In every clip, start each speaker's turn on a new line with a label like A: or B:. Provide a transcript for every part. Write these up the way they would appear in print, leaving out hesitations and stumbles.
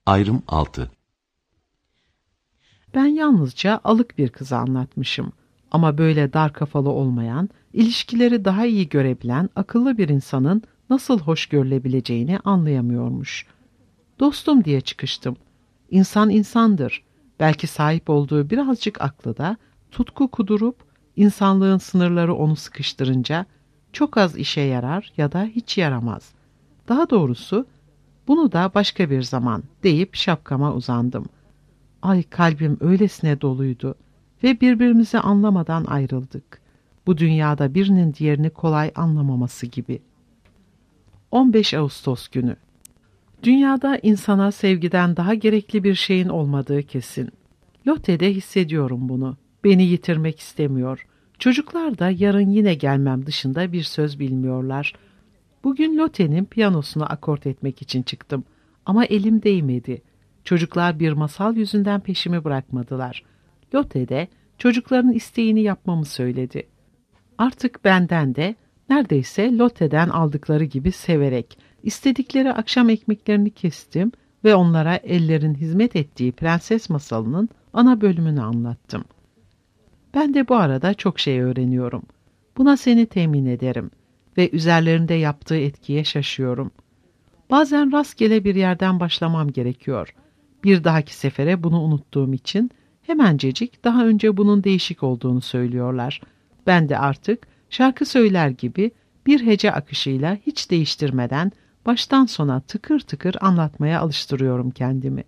A: Ayrım 6.
B: Ben yalnızca alık bir kıza anlatmışım. Ama böyle dar kafalı olmayan, ilişkileri daha iyi görebilen akıllı bir insanın nasıl hoş görülebileceğini anlayamıyormuş. Dostum diye çıkıştım. İnsan insandır. Belki sahip olduğu birazcık aklı da tutku kudurup insanlığın sınırları onu sıkıştırınca çok az işe yarar ya da hiç yaramaz. Daha doğrusu bunu da başka bir zaman deyip şapkama uzandım. Ay kalbim öylesine doluydu ve birbirimizi anlamadan ayrıldık. Bu dünyada birinin diğerini kolay anlamaması gibi. 15 Ağustos günü. Dünyada insana sevgiden daha gerekli bir şeyin olmadığı kesin. Lotte'de hissediyorum bunu. Beni yitirmek istemiyor. Çocuklar da yarın yine gelmem dışında bir söz bilmiyorlar. Bugün Lotte'nin piyanosunu akort etmek için çıktım. Ama elim değmedi. Çocuklar bir masal yüzünden peşimi bırakmadılar. Lotte de çocukların isteğini yapmamı söyledi. Artık benden de neredeyse Lotte'den aldıkları gibi severek istedikleri akşam ekmeklerini kestim ve onlara ellerin hizmet ettiği prenses masalının ana bölümünü anlattım. Ben de bu arada çok şey öğreniyorum. Buna seni temin ederim ve üzerlerinde yaptığı etkiye şaşıyorum. Bazen rastgele bir yerden başlamam gerekiyor. Bir dahaki sefere bunu unuttuğum için hemencecik daha önce bunun değişik olduğunu söylüyorlar. Ben de artık şarkı söyler gibi bir hece akışıyla hiç değiştirmeden baştan sona tıkır tıkır anlatmaya alıştırıyorum kendimi.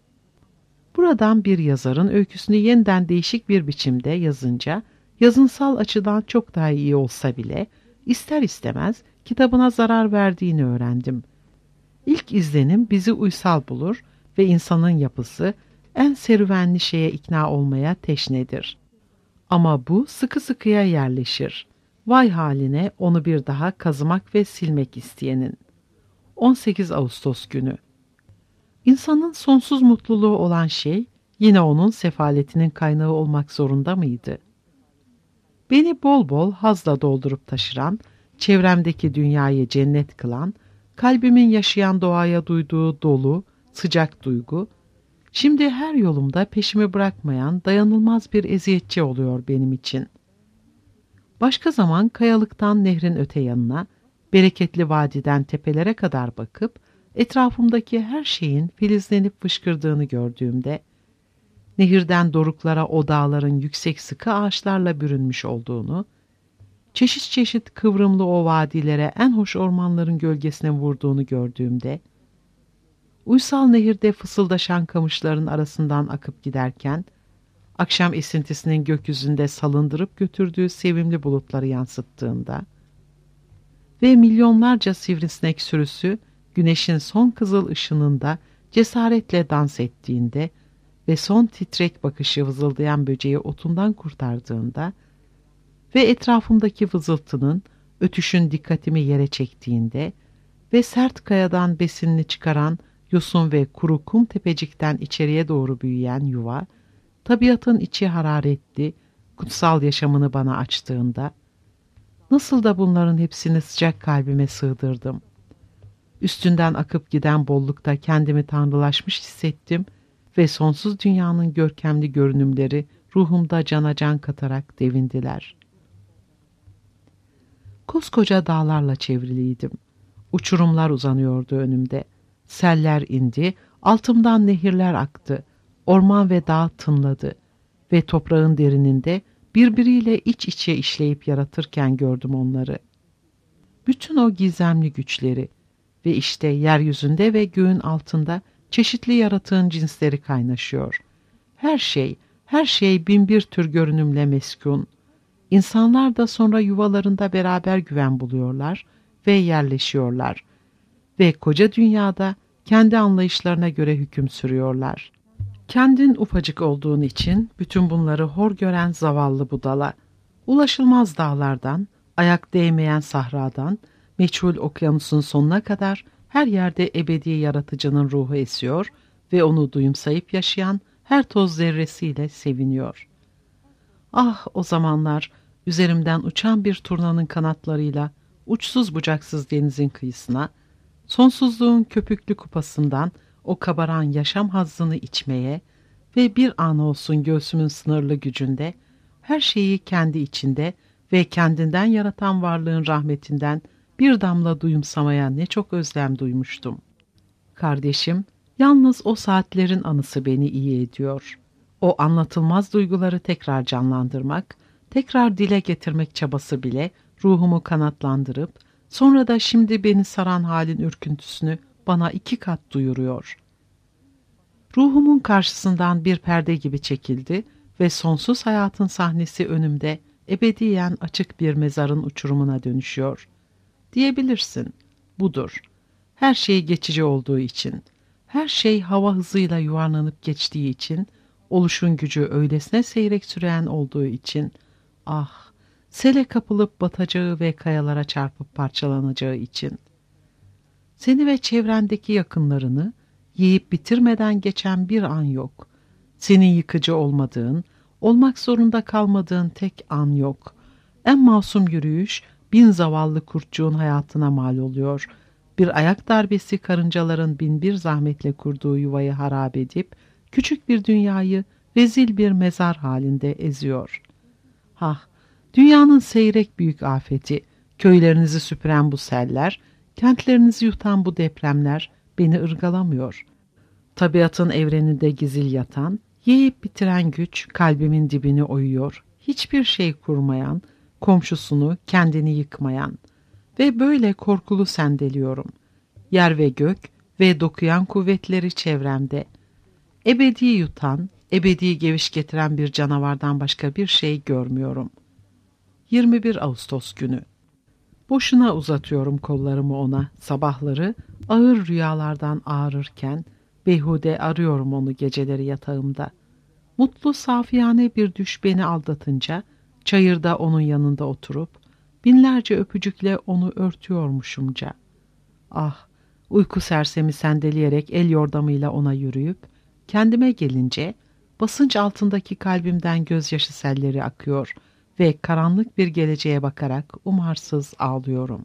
B: Buradan bir yazarın öyküsünü yeniden değişik bir biçimde yazınca, yazınsal açıdan çok daha iyi olsa bile, ister istemez kitabına zarar verdiğini öğrendim. İlk izlenim bizi uysal bulur ve insanın yapısı en serüvenli şeye ikna olmaya teşnedir. Ama bu sıkı sıkıya yerleşir. Vay haline onu bir daha kazımak ve silmek isteyenin. 18 Ağustos günü. İnsanın sonsuz mutluluğu olan şey yine onun sefaletinin kaynağı olmak zorunda mıydı? Beni bol bol hazla doldurup taşıran, çevremdeki dünyayı cennet kılan, kalbimin yaşayan doğaya duyduğu dolu, sıcak duygu, şimdi her yolumda peşimi bırakmayan dayanılmaz bir eziyetçi oluyor benim için. Başka zaman kayalıktan nehrin öte yanına, bereketli vadiden tepelere kadar bakıp, etrafımdaki her şeyin filizlenip fışkırdığını gördüğümde, nehirden doruklara o dağların yüksek sıkı ağaçlarla bürünmüş olduğunu, çeşit çeşit kıvrımlı o vadilere en hoş ormanların gölgesine vurduğunu gördüğümde, uysal nehirde fısıldaşan kamışların arasından akıp giderken, akşam esintisinin gökyüzünde salındırıp götürdüğü sevimli bulutları yansıttığında ve milyonlarca sivrisinek sürüsü güneşin son kızıl ışınında cesaretle dans ettiğinde ve son titrek bakışı vızıldayan böceği otundan kurtardığında ve etrafımdaki vızıltının, ötüşün dikkatimi yere çektiğinde ve sert kayadan besinini çıkaran yosun ve kuru kum tepecikten içeriye doğru büyüyen yuva, tabiatın içi hararetli, kutsal yaşamını bana açtığında, nasıl da bunların hepsini sıcak kalbime sığdırdım. Üstünden akıp giden bollukta kendimi tanrılaşmış hissettim ve sonsuz dünyanın görkemli görünümleri ruhumda cana can katarak devindiler. Koskoca dağlarla çevriliydim. Uçurumlar uzanıyordu önümde. Seller indi, altımdan nehirler aktı. Orman ve dağ tınladı ve toprağın derininde birbiriyle iç içe işleyip yaratırken gördüm onları. Bütün o gizemli güçleri ve işte yeryüzünde ve göğün altında çeşitli yaratığın cinsleri kaynaşıyor. Her şey bin bir tür görünümle meskun. İnsanlar da sonra yuvalarında beraber güven buluyorlar ve yerleşiyorlar. Ve koca dünyada kendi anlayışlarına göre hüküm sürüyorlar. Kendin ufacık olduğun için bütün bunları hor gören zavallı budala, ulaşılmaz dağlardan, ayak değmeyen sahradan, meçhul okyanusun sonuna kadar her yerde ebedi yaratıcının ruhu esiyor ve onu duyumsayıp yaşayan her toz zerresiyle seviniyor. Ah o zamanlar üzerimden uçan bir turnanın kanatlarıyla uçsuz bucaksız denizin kıyısına, sonsuzluğun köpüklü kupasından o kabaran yaşam hazzını içmeye ve bir an olsun göğsümün sınırlı gücünde, her şeyi kendi içinde ve kendinden yaratan varlığın rahmetinden bir damla duyumsamaya ne çok özlem duymuştum. Kardeşim, yalnız o saatlerin anısı beni iyi ediyor. O anlatılmaz duyguları tekrar canlandırmak, tekrar dile getirmek çabası bile ruhumu kanatlandırıp, sonra da şimdi beni saran halin ürküntüsünü bana 2 kat duyuruyor. Ruhumun karşısından bir perde gibi çekildi ve sonsuz hayatın sahnesi önümde ebediyen açık bir mezarın uçurumuna dönüşüyor. Diyebilirsin, budur. Her şey geçici olduğu için, her şey hava hızıyla yuvarlanıp geçtiği için, oluşun gücü öylesine seyrek süren olduğu için, ah, sele kapılıp batacağı ve kayalara çarpıp parçalanacağı için. Seni ve çevrendeki yakınlarını yiyip bitirmeden geçen bir an yok. Senin yıkıcı olmadığın, olmak zorunda kalmadığın tek an yok. En masum yürüyüş 1000 zavallı kurtçuğun hayatına mal oluyor. Bir ayak darbesi karıncaların 1001 zahmetle kurduğu yuvayı harap edip, küçük bir dünyayı rezil bir mezar halinde eziyor. Hah, dünyanın seyrek büyük afeti, köylerinizi süpüren bu seller, kentlerinizi yutan bu depremler beni ırgalamıyor. Tabiatın evreninde gizil yatan, yiyip bitiren güç kalbimin dibini oyuyor. Hiçbir şey kurmayan, komşusunu, kendini yıkmayan ve böyle korkulu sendeliyorum. Yer ve gök ve dokuyan kuvvetleri çevremde. Ebedi yutan, ebedi geviş getiren bir canavardan başka bir şey görmüyorum. 21 Ağustos günü. Boşuna uzatıyorum kollarımı ona, sabahları ağır rüyalardan ağrırken, beyhude arıyorum onu geceleri yatağımda. Mutlu safiyane bir düş beni aldatınca, çayırda onun yanında oturup, binlerce öpücükle onu örtüyormuşumca. Ah, uyku sersemi sendeleyerek el yordamıyla ona yürüyüp, kendime gelince, basınç altındaki kalbimden gözyaşı selleri akıyor ve karanlık bir geleceğe bakarak umarsız ağlıyorum.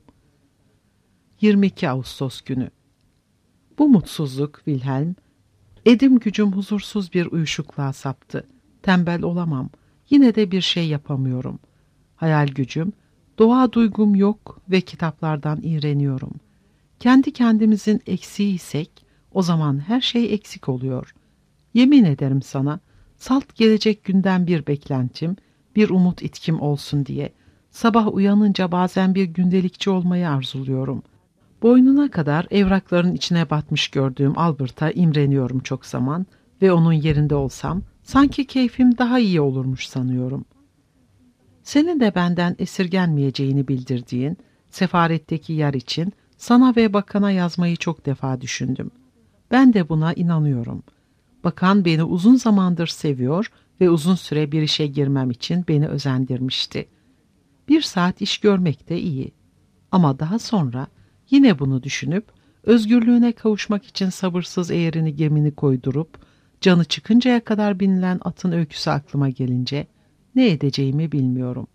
B: 22 Ağustos günü. Bu mutsuzluk, Wilhelm, edim gücüm huzursuz bir uyuşukluğa saptı. Tembel olamam, yine de bir şey yapamıyorum. Hayal gücüm, doğa duygum yok ve kitaplardan iğreniyorum. Kendi kendimizin eksiğiysek, o zaman her şey eksik oluyor. Yemin ederim sana, salt gelecek günden bir beklentim, bir umut itkim olsun diye, sabah uyanınca bazen bir gündelikçi olmayı arzuluyorum. Boynuna kadar evrakların içine batmış gördüğüm Albert'a imreniyorum çok zaman ve onun yerinde olsam, sanki keyfim daha iyi olurmuş sanıyorum. Senin de benden esirgenmeyeceğini bildirdiğin, sefaretteki yer için sana ve bakana yazmayı çok defa düşündüm. Ben de buna inanıyorum. Bakan beni uzun zamandır seviyor ve uzun süre bir işe girmem için beni özendirmişti. 1 saat iş görmek de iyi. Ama daha sonra yine bunu düşünüp, özgürlüğüne kavuşmak için sabırsız eğerini gemini koydurup, canı çıkıncaya kadar binilen atın öyküsü aklıma gelince, ne edeceğimi bilmiyorum.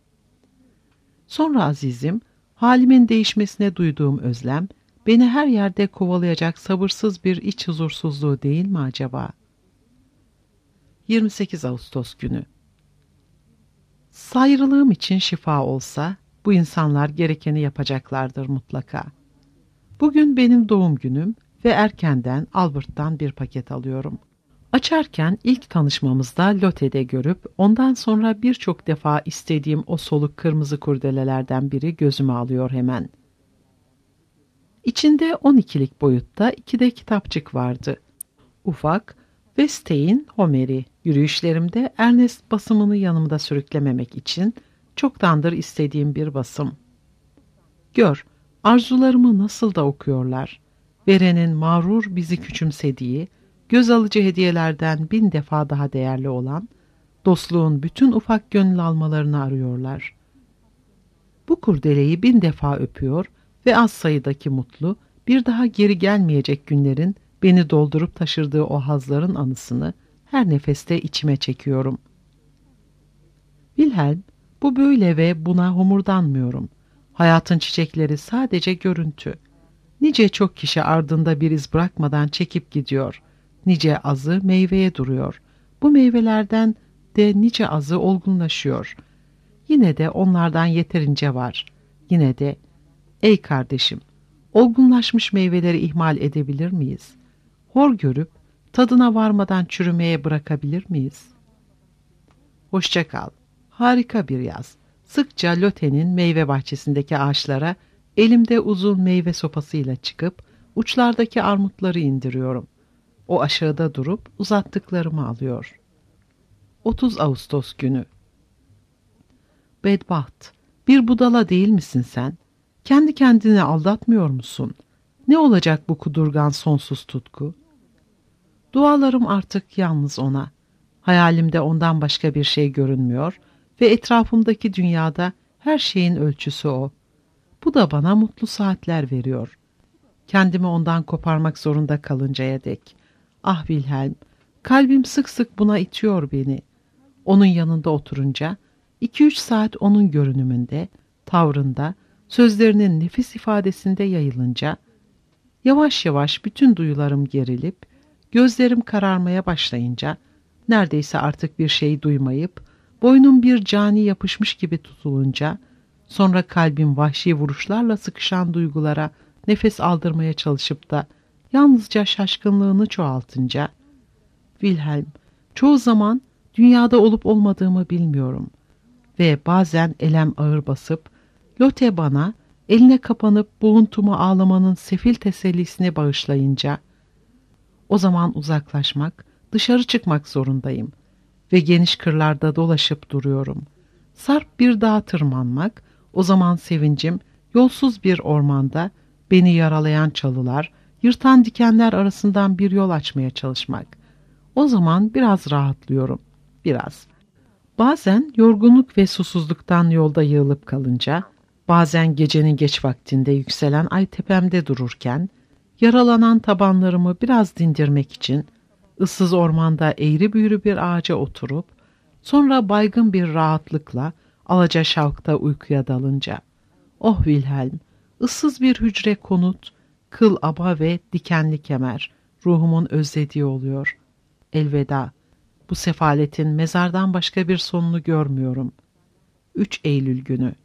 B: Sonra azizim, halimin değişmesine duyduğum özlem, beni her yerde kovalayacak sabırsız bir iç huzursuzluğu değil mi acaba? 28 Ağustos günü. Sayrılığım için şifa olsa, bu insanlar gerekeni yapacaklardır mutlaka. Bugün benim doğum günüm ve erkenden Albert'tan bir paket alıyorum. Açarken ilk tanışmamızda Lotte'de görüp ondan sonra birçok defa istediğim o soluk kırmızı kurdelelerden biri gözüme alıyor hemen. İçinde 12'lik boyutta 2 de kitapçık vardı. Ufak ve Stein Homer'i. Yürüyüşlerimde Ernest basımını yanımda sürüklememek için çoktandır istediğim bir basım. Gör, arzularımı nasıl da okuyorlar. Verenin mağrur bizi küçümsediği, göz alıcı hediyelerden 1000 defa daha değerli olan, dostluğun bütün ufak gönül almalarını arıyorlar. Bu kurdeleyi 1000 defa öpüyor ve az sayıdaki mutlu, bir daha geri gelmeyecek günlerin beni doldurup taşırdığı o hazların anısını her nefeste içime çekiyorum. Wilhelm, bu böyle ve buna homurdanmıyorum. Hayatın çiçekleri sadece görüntü. Nice çok kişi ardında bir iz bırakmadan çekip gidiyor. Nice azı meyveye duruyor. Bu meyvelerden de nice azı olgunlaşıyor. Yine de onlardan yeterince var. Yine de, ey kardeşim, olgunlaşmış meyveleri ihmal edebilir miyiz? Hor görüp tadına varmadan çürümeye bırakabilir miyiz? Hoşça kal. Harika bir yaz. Sıkça Lote'nin meyve bahçesindeki ağaçlara elimde uzun meyve sopasıyla çıkıp uçlardaki armutları indiriyorum. O aşağıda durup uzattıklarımı alıyor. 30 Ağustos günü. Bedbaht, bir budala değil misin sen? Kendi kendini aldatmıyor musun? Ne olacak bu kudurgan sonsuz tutku? Dualarım artık yalnız ona. Hayalimde ondan başka bir şey görünmüyor ve etrafımdaki dünyada her şeyin ölçüsü o. Bu da bana mutlu saatler veriyor. Kendimi ondan koparmak zorunda kalıncaya dek. Ah Wilhelm, kalbim sık sık buna itiyor beni. Onun yanında oturunca, 2-3 saat onun görünümünde, tavrında, sözlerinin nefis ifadesinde yayılınca, yavaş yavaş bütün duyularım gerilip, gözlerim kararmaya başlayınca, neredeyse artık bir şey duymayıp, boynum bir cani yapışmış gibi tutulunca, sonra kalbim vahşi vuruşlarla sıkışan duygulara nefes aldırmaya çalışıp da yalnızca şaşkınlığını çoğaltınca, Wilhelm, çoğu zaman dünyada olup olmadığımı bilmiyorum ve bazen elem ağır basıp, Lotte bana eline kapanıp buluntumu ağlamanın sefil tesellisini bağışlayınca, o zaman uzaklaşmak, dışarı çıkmak zorundayım ve geniş kırlarda dolaşıp duruyorum. Sarp bir dağa tırmanmak, o zaman sevincim yolsuz bir ormanda beni yaralayan çalılar, yırtan dikenler arasından bir yol açmaya çalışmak. O zaman biraz rahatlıyorum, biraz. Bazen yorgunluk ve susuzluktan yolda yığılıp kalınca, bazen gecenin geç vaktinde yükselen ay tepemde dururken, yaralanan tabanlarımı biraz dindirmek için, ıssız ormanda eğri büğrü bir ağaca oturup, sonra baygın bir rahatlıkla alaca şavkta uykuya dalınca, oh Wilhelm, ıssız bir hücre konut, kıl aba ve dikenli kemer, ruhumun özlediği oluyor. Elveda, bu sefaletin mezardan başka bir sonunu görmüyorum. 3 Eylül günü.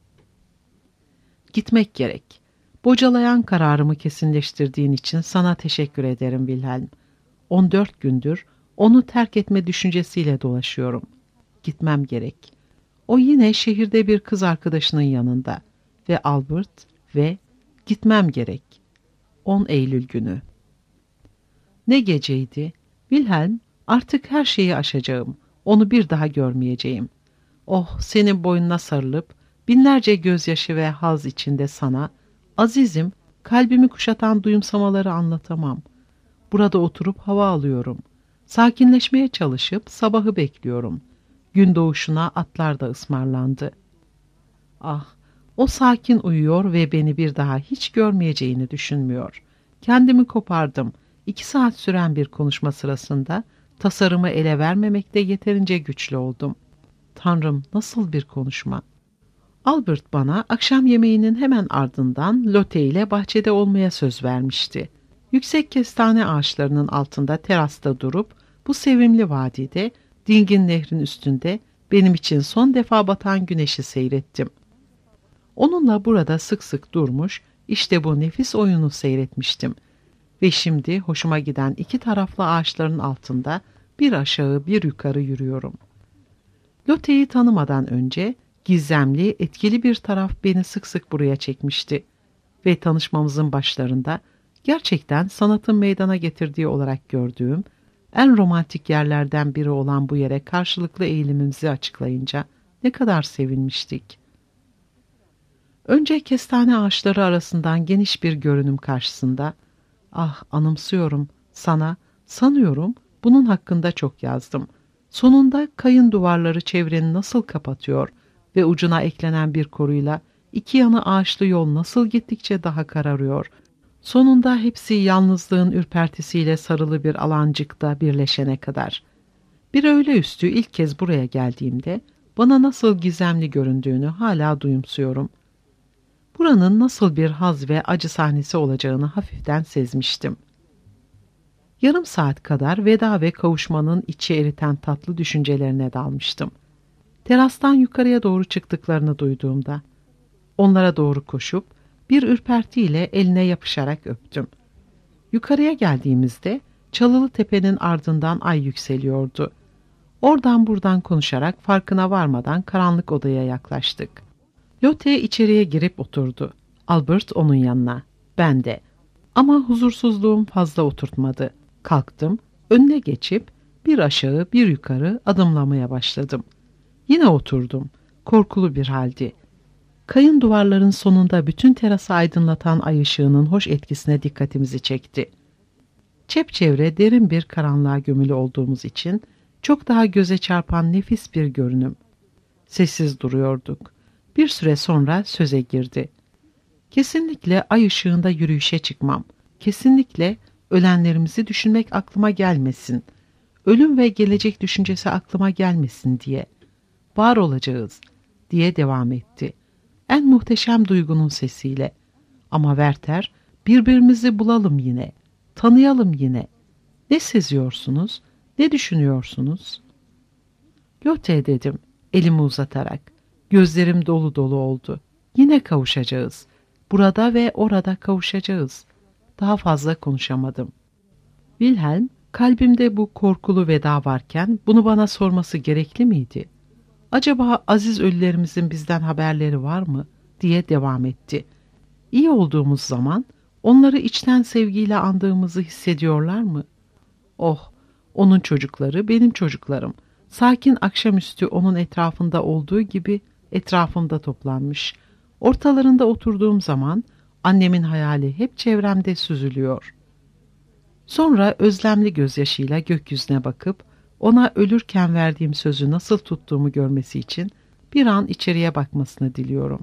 B: Gitmek gerek. Bocalayan kararımı kesinleştirdiğin için sana teşekkür ederim Wilhelm. 14 gündür onu terk etme düşüncesiyle dolaşıyorum. Gitmem gerek. O yine şehirde bir kız arkadaşının yanında ve Albert ve gitmem gerek. 10 Eylül günü. Ne geceydi? Wilhelm, artık her şeyi aşacağım. Onu bir daha görmeyeceğim. Oh, senin boynuna sarılıp binlerce gözyaşı ve haz içinde sana, azizim, kalbimi kuşatan duyumsamaları anlatamam. Burada oturup hava alıyorum. Sakinleşmeye çalışıp sabahı bekliyorum. Gün doğuşuna atlar da ısmarlandı. Ah, o sakin uyuyor ve beni bir daha hiç görmeyeceğini düşünmüyor. Kendimi kopardım. 2 saat süren bir konuşma sırasında tasarımı ele vermemekte yeterince güçlü oldum. Tanrım, nasıl bir konuşma! Albert bana akşam yemeğinin hemen ardından Lotte ile bahçede olmaya söz vermişti. Yüksek kestane ağaçlarının altında terasta durup bu sevimli vadide dingin nehrin üstünde benim için son defa batan güneşi seyrettim. Onunla burada sık sık durmuş, işte bu nefis oyunu seyretmiştim. Ve şimdi hoşuma giden 2 taraflı ağaçların altında bir aşağı bir yukarı yürüyorum. Lotte'yi tanımadan önce gizemli, etkili bir taraf beni sık sık buraya çekmişti. Ve tanışmamızın başlarında gerçekten sanatın meydana getirdiği olarak gördüğüm en romantik yerlerden biri olan bu yere karşılıklı eğilimimizi açıklayınca ne kadar sevinmiştik. Önce kestane ağaçları arasından geniş bir görünüm karşısında, ah anımsıyorum, sana, sanıyorum bunun hakkında çok yazdım. Sonunda kayın duvarları çevreni nasıl kapatıyor ve ucuna eklenen bir koruyla 2 yanı ağaçlı yol nasıl gittikçe daha kararıyor. Sonunda hepsi yalnızlığın ürpertisiyle sarılı bir alancıkta birleşene kadar. Bir öğle üstü ilk kez buraya geldiğimde bana nasıl gizemli göründüğünü hala duyumsuyorum. Buranın nasıl bir haz ve acı sahnesi olacağını hafiften sezmiştim. Yarım saat kadar veda ve kavuşmanın içi eriten tatlı düşüncelerine dalmıştım. Terastan yukarıya doğru çıktıklarını duyduğumda, onlara doğru koşup bir ürpertiyle eline yapışarak öptüm. Yukarıya geldiğimizde Çalılı Tepe'nin ardından ay yükseliyordu. Oradan buradan konuşarak farkına varmadan karanlık odaya yaklaştık. Lotte içeriye girip oturdu. Albert onun yanına, ben de. Ama huzursuzluğum fazla oturtmadı. Kalktım, önüne geçip bir aşağı bir yukarı adımlamaya başladım. Yine oturdum, korkulu bir haldi. Kayın duvarların sonunda bütün terası aydınlatan ay ışığının hoş etkisine dikkatimizi çekti. Çepçevre derin bir karanlığa gömülü olduğumuz için çok daha göze çarpan nefis bir görünüm. Sessiz duruyorduk. Bir süre sonra söze girdi. Kesinlikle ay ışığında yürüyüşe çıkmam. Kesinlikle ölenlerimizi düşünmek aklıma gelmesin. Ölüm ve gelecek düşüncesi aklıma gelmesin diye. Var olacağız diye devam etti. En muhteşem duygunun sesiyle. Ama Werther, birbirimizi bulalım yine. Tanıyalım yine. Ne seziyorsunuz? Ne düşünüyorsunuz? Lotte dedim, elimi uzatarak. Gözlerim dolu dolu oldu. Yine kavuşacağız. Burada ve orada kavuşacağız. Daha fazla konuşamadım. Wilhelm, kalbimde bu korkulu veda varken bunu bana sorması gerekli miydi? Acaba aziz ölülerimizin bizden haberleri var mı? Diye devam etti. İyi olduğumuz zaman onları içten sevgiyle andığımızı hissediyorlar mı? Oh, onun çocukları benim çocuklarım. Sakin akşamüstü onun etrafında olduğu gibi etrafımda toplanmış. Ortalarında oturduğum zaman annemin hayali hep çevremde süzülüyor. Sonra özlemli gözyaşıyla gökyüzüne bakıp ona ölürken verdiğim sözü nasıl tuttuğumu görmesi için bir an içeriye bakmasını diliyorum.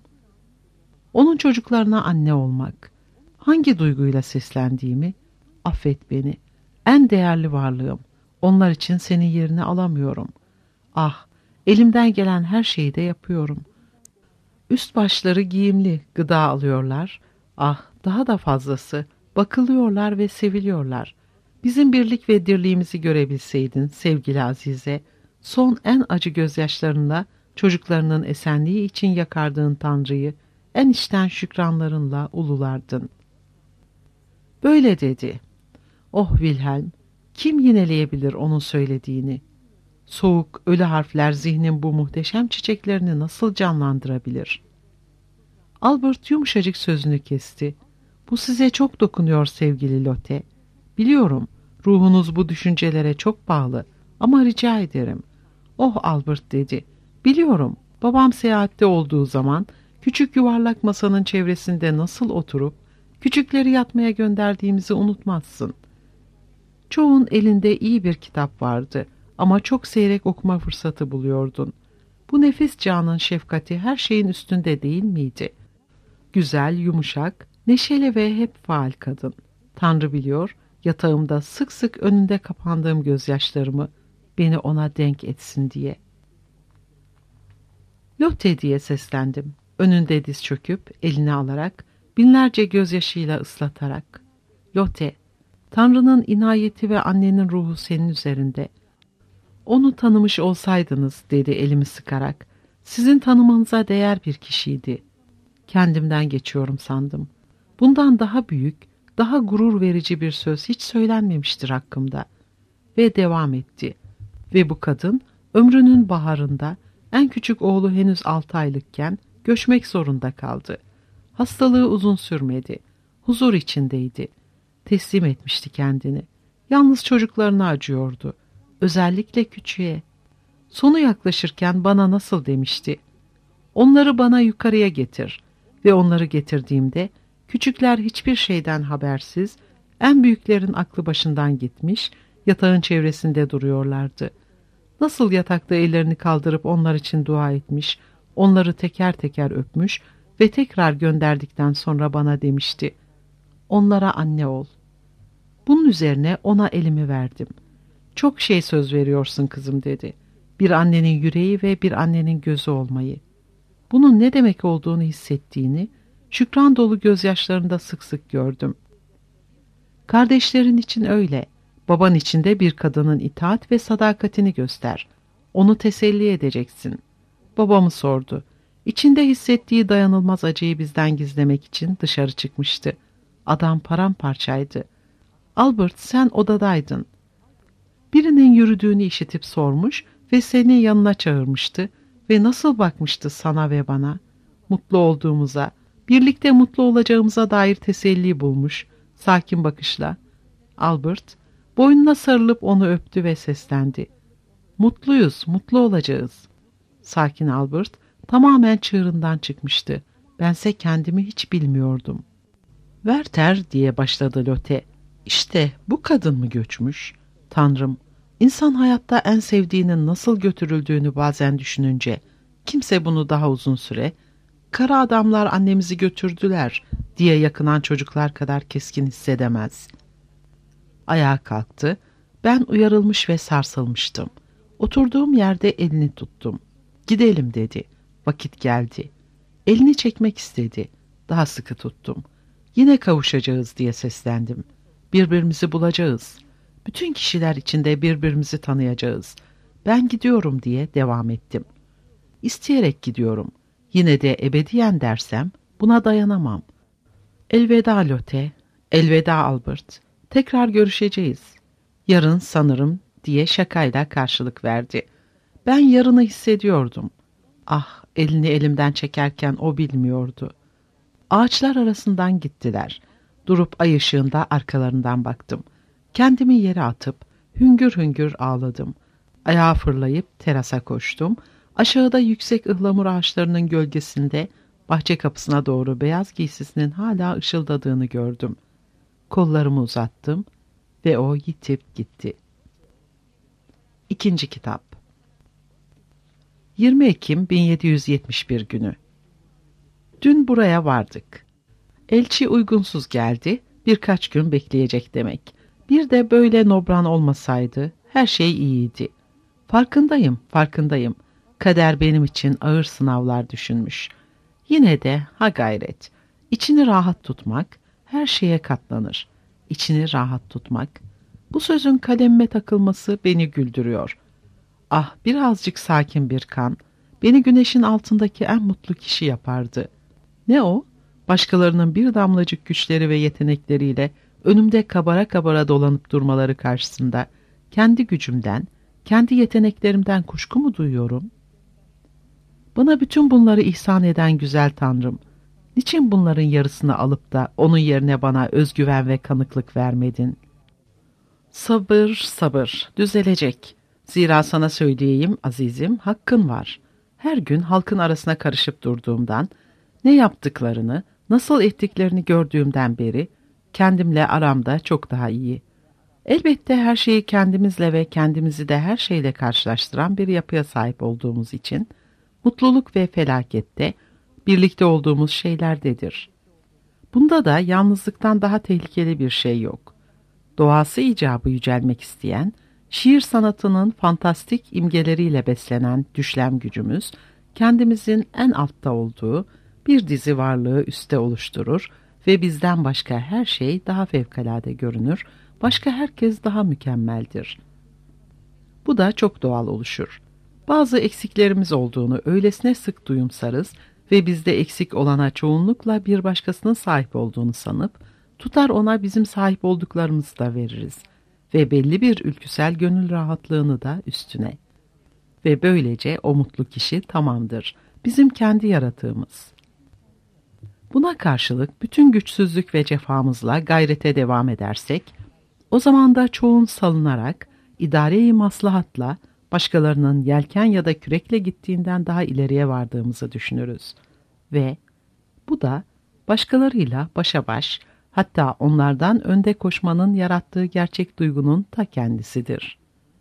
B: Onun çocuklarına anne olmak, hangi duyguyla seslendiğimi, affet beni, en değerli varlığım, onlar için senin yerini alamıyorum. Ah, elimden gelen her şeyi de yapıyorum. Üst başları giyimli, gıda alıyorlar. Ah, daha da fazlası, bakılıyorlar ve seviliyorlar. Bizim birlik ve dirliğimizi görebilseydin sevgili Azize, son en acı gözyaşlarınla çocuklarının esenliği için yakardığın Tanrı'yı en içten şükranlarınla ululardın. Böyle dedi. Oh Wilhelm, kim yineleyebilir onun söylediğini? Soğuk, ölü harfler zihnin bu muhteşem çiçeklerini nasıl canlandırabilir? Albert yumuşacık sözünü kesti. Bu size çok dokunuyor sevgili Lotte. Biliyorum, ruhunuz bu düşüncelere çok bağlı ama rica ederim. Oh Albert dedi. Biliyorum, babam seyahatte olduğu zaman küçük yuvarlak masanın çevresinde nasıl oturup küçükleri yatmaya gönderdiğimizi unutmazsın. Çoğun elinde iyi bir kitap vardı ama çok seyrek okuma fırsatı buluyordun. Bu nefis canın şefkati her şeyin üstünde değil miydi? Güzel, yumuşak, neşeli ve hep faal kadın. Tanrı biliyor, yatağımda sık sık önünde kapandığım gözyaşlarımı beni ona denk etsin diye. Lotte diye seslendim. Önünde diz çöküp elini alarak, binlerce gözyaşıyla ıslatarak. Lotte, Tanrı'nın inayeti ve annenin ruhu senin üzerinde. Onu tanımış olsaydınız, dedi elimi sıkarak. Sizin tanımanıza değer bir kişiydi. Kendimden geçiyorum sandım. Bundan daha büyük, daha gurur verici bir söz hiç söylenmemiştir hakkımda. Ve devam etti. Ve bu kadın ömrünün baharında en küçük oğlu henüz 6 aylıkken göçmek zorunda kaldı. Hastalığı uzun sürmedi. Huzur içindeydi. Teslim etmişti kendini. Yalnız çocuklarına acıyordu. Özellikle küçüğe. Sonu yaklaşırken bana nasıl demişti? Onları bana yukarıya getir. Ve onları getirdiğimde küçükler hiçbir şeyden habersiz, en büyüklerin aklı başından gitmiş, yatağın çevresinde duruyorlardı. Nasıl yatakta ellerini kaldırıp onlar için dua etmiş, onları teker teker öpmüş ve tekrar gönderdikten sonra bana demişti, onlara anne ol. Bunun üzerine ona elimi verdim. Çok şey söz veriyorsun kızım dedi. Bir annenin yüreği ve bir annenin gözü olmayı. Bunun ne demek olduğunu hissettiğini, Şükran dolu gözyaşlarını da sık sık gördüm. Kardeşlerin için öyle. Baban için de bir kadının itaat ve sadakatini göster. Onu teselli edeceksin. Babamı sordu. İçinde hissettiği dayanılmaz acıyı bizden gizlemek için dışarı çıkmıştı. Adam paramparçaydı. Albert, sen odadaydın. Birinin yürüdüğünü işitip sormuş ve seni yanına çağırmıştı ve nasıl bakmıştı sana ve bana, mutlu olduğumuza, birlikte mutlu olacağımıza dair teselli bulmuş, sakin bakışla. Albert, boynuna sarılıp onu öptü ve seslendi. Mutluyuz, mutlu olacağız. Sakin Albert, tamamen çığırından çıkmıştı. Bense kendimi hiç bilmiyordum. Werther diye başladı Lotte. İşte bu kadın mı göçmüş? Tanrım, insan hayatta en sevdiğinin nasıl götürüldüğünü bazen düşününce, kimse bunu daha uzun süre, kara adamlar annemizi götürdüler diye yakınan çocuklar kadar keskin hissedemez. Ayağa kalktı, ben uyarılmış ve sarsılmıştım. Oturduğum yerde elini tuttum. Gidelim dedi. Vakit geldi. Elini çekmek istedi. Daha sıkı tuttum. Yine kavuşacağız diye seslendim. Birbirimizi bulacağız. Bütün kişiler içinde birbirimizi tanıyacağız. Ben gidiyorum diye devam ettim. İsteyerek gidiyorum. Yine de ebediyen dersem buna dayanamam. Elveda Lotte, elveda Albert. Tekrar görüşeceğiz. Yarın sanırım diye şakayla karşılık verdi. Ben yarını hissediyordum. Ah, elini elimden çekerken o bilmiyordu. Ağaçlar arasından gittiler. Durup ay ışığında arkalarından baktım. Kendimi yere atıp hüngür hüngür ağladım. Ayağa fırlayıp terasa koştum. Aşağıda yüksek ıhlamur ağaçlarının gölgesinde bahçe kapısına doğru beyaz giysisinin hala ışıldadığını gördüm. Kollarımı uzattım ve o yitip gitti. İkinci kitap. 20 Ekim 1771 günü. Dün buraya vardık. Elçi uygunsuz geldi, birkaç gün bekleyecek demek. Bir de böyle nobran olmasaydı her şey iyiydi. Farkındayım. Kader benim için ağır sınavlar düşünmüş. Yine de ha gayret. İçini rahat tutmak, her şeye katlanır. İçini rahat tutmak. Bu sözün kalemime takılması beni güldürüyor. Ah, birazcık sakin bir kan, beni güneşin altındaki en mutlu kişi yapardı. Ne o? Başkalarının bir damlacık güçleri ve yetenekleriyle önümde kabara kabara dolanıp durmaları karşısında kendi gücümden, kendi yeteneklerimden kuşku mu duyuyorum? Bana bütün bunları ihsan eden güzel Tanrım, niçin bunların yarısını alıp da onun yerine bana özgüven ve kanıklık vermedin? Sabır, düzelecek. Zira sana söyleyeyim azizim, hakkın var. Her gün halkın arasına karışıp durduğumdan, ne yaptıklarını, nasıl ettiklerini gördüğümden beri kendimle aramda çok daha iyi. Elbette her şeyi kendimizle ve kendimizi de her şeyle karşılaştıran bir yapıya sahip olduğumuz için, mutluluk ve felakette birlikte olduğumuz şeylerdedir. Bunda da yalnızlıktan daha tehlikeli bir şey yok. Doğası icabı yücelmek isteyen, şiir sanatının fantastik imgeleriyle beslenen düşlem gücümüz, kendimizin en altta olduğu bir dizi varlığı üste oluşturur ve bizden başka her şey daha fevkalade görünür, başka herkes daha mükemmeldir. Bu da çok doğal oluşur. Bazı eksiklerimiz olduğunu öylesine sık duyumsarız ve bizde eksik olana çoğunlukla bir başkasının sahip olduğunu sanıp, tutar ona bizim sahip olduklarımızı da veririz ve belli bir ülküsel gönül rahatlığını da üstüne. Ve böylece o mutlu kişi tamamdır, bizim kendi yaratığımız. Buna karşılık bütün güçsüzlük ve cefamızla gayrete devam edersek, o zaman da çoğun salınarak, idare-i maslahatla, başkalarının yelken ya da kürekle gittiğinden daha ileriye vardığımızı düşünürüz. Ve bu da başkalarıyla başa baş, hatta onlardan önde koşmanın yarattığı gerçek duygunun ta kendisidir.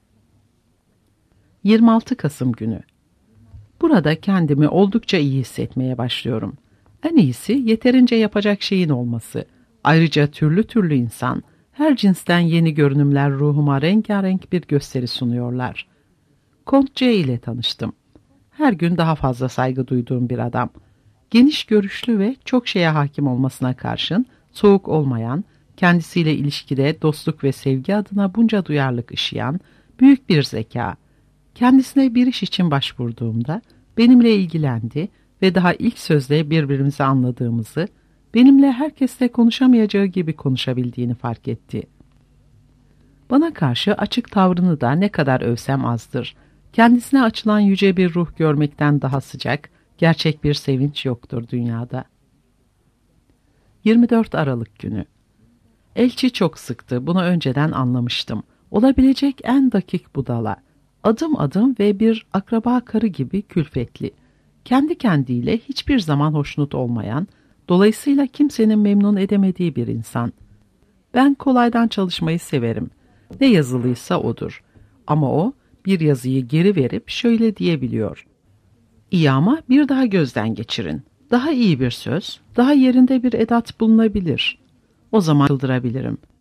B: 26 Kasım günü. Burada kendimi oldukça iyi hissetmeye başlıyorum. En iyisi yeterince yapacak şeyin olması. Ayrıca türlü türlü insan, her cinsten yeni görünümler ruhuma rengarenk bir gösteri sunuyorlar. Kont C ile tanıştım. Her gün daha fazla saygı duyduğum bir adam. Geniş görüşlü ve çok şeye hakim olmasına karşın soğuk olmayan, kendisiyle ilişkide dostluk ve sevgi adına bunca duyarlılık işleyen büyük bir zeka. Kendisine bir iş için başvurduğumda benimle ilgilendi ve daha ilk sözle birbirimizi anladığımızı, benimle herkesle konuşamayacağı gibi konuşabildiğini fark etti. Bana karşı açık tavrını da ne kadar övsem azdır. Kendisine açılan yüce bir ruh görmekten daha sıcak, gerçek bir sevinç yoktur dünyada. 24 Aralık günü. Elçi çok sıktı, bunu önceden anlamıştım. Olabilecek en dakik budala. Adım adım ve bir akraba karı gibi külfetli. Kendi kendiyle hiçbir zaman hoşnut olmayan, dolayısıyla kimsenin memnun edemediği bir insan. Ben kolaydan çalışmayı severim. Ne yazılıysa odur. Ama o bir yazıyı geri verip şöyle diyebiliyor. İyi ama bir daha gözden geçirin. Daha iyi bir söz, daha yerinde bir edat bulunabilir. O zaman çıldırabilirim.